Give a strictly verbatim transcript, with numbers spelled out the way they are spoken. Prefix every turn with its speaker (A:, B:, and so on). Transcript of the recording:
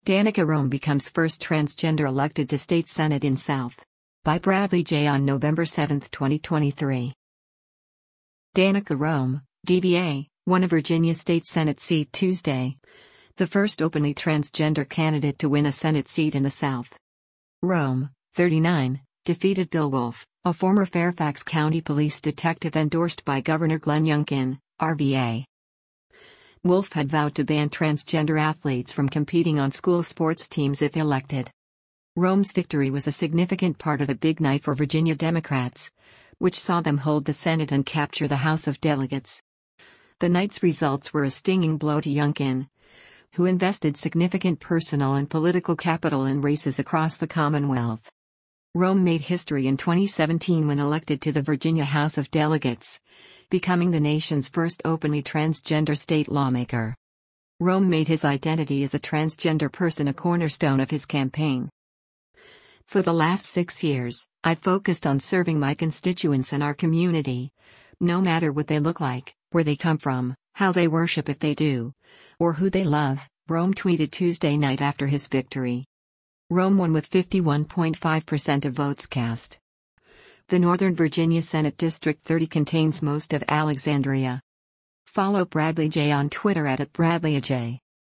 A: Danica Roem becomes first transgender elected to state senate in South. By Bradley J. on November seventh, twenty twenty-three. Danica Roem, D B A, won a Virginia state senate seat Tuesday, the first openly transgender candidate to win a senate seat in the South. Roem, thirty-nine, defeated Bill Wolf, a former Fairfax County police detective endorsed by Governor Glenn Youngkin, R V A. Wolf had vowed to ban transgender athletes from competing on school sports teams if elected. Roem's victory was a significant part of a big night for Virginia Democrats, which saw them hold the Senate and capture the House of Delegates. The night's results were a stinging blow to Youngkin, who invested significant personal and political capital in races across the Commonwealth. Roem made history in twenty seventeen when elected to the Virginia House of Delegates, becoming the nation's first openly transgender state lawmaker. Roem made his identity as a transgender person a cornerstone of his campaign. For the last six years, I've focused on serving my constituents and our community, no matter what they look like, where they come from, how they worship if they do, or who they love, Roem tweeted Tuesday night after his victory. Roem won with fifty-one point five percent of votes cast. The Northern Virginia Senate District thirty contains most of Alexandria. Follow Bradley J on Twitter at, at Bradley A J.